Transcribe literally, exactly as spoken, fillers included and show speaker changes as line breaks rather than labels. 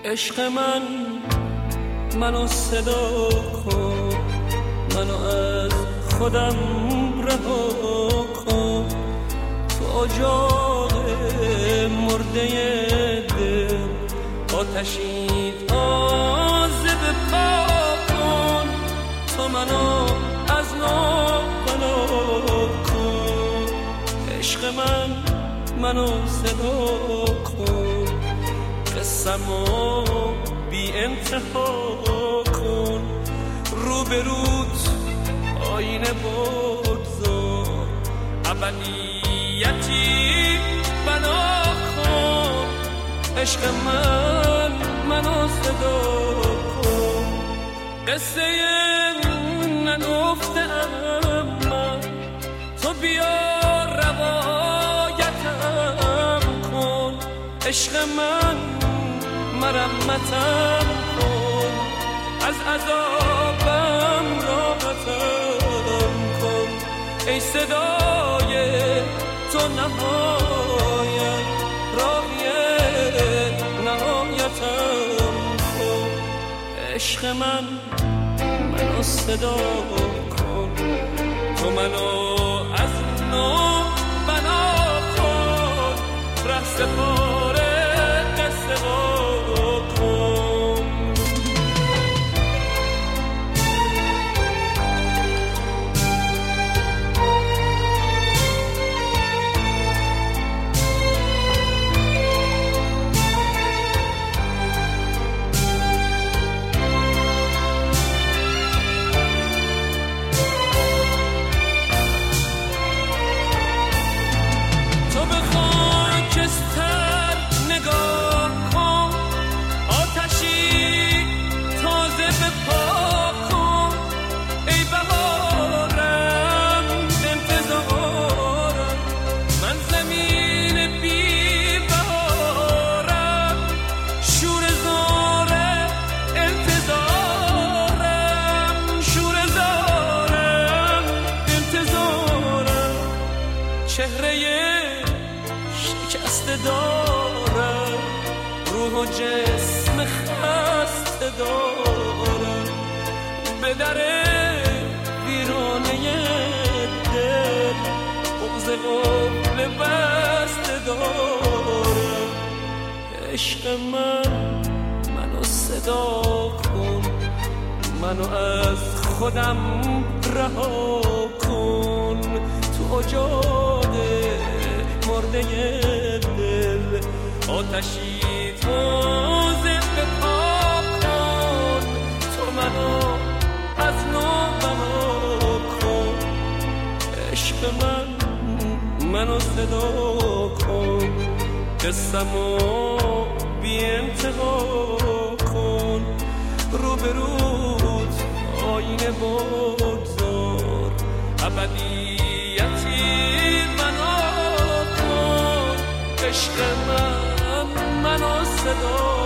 عشق من منو صدا کن، منو از خودم رها کن، تو اجاق مرده دل آتشی تازه بپا کن، تو منو از نو بنا کن. عشق من منو صدا کن، قسمو بی انتها کن، رو به روت آینه بگذار، ابدیتی بنا کن. عشق من منو صدا کن، قصه نگفتم من، تو بیا روایتم کن. عشق من مرمتم کن، از عذابم راحتم کن. ای صدای تو نهایت، راهی نهایتم کن. عشق من منو صدا کن، تو منو از نو بنا کن. ره سپاره قصه کن. چهره شکسته دارم، روح و جسم خسته دارم، به در ویرانه دل بغض قفل بسته دارم. عشق من منو صدا کن، منو از خودم رها کن. تو اجاق مرده دل آتشی تازه بپا کن، تو منو از نو بنا کن. عشق من منو صدا کن، قسمو بی انتها کن، رو به روت آینه بگذار، ابدیتی بنا کن. عشق من منو صدا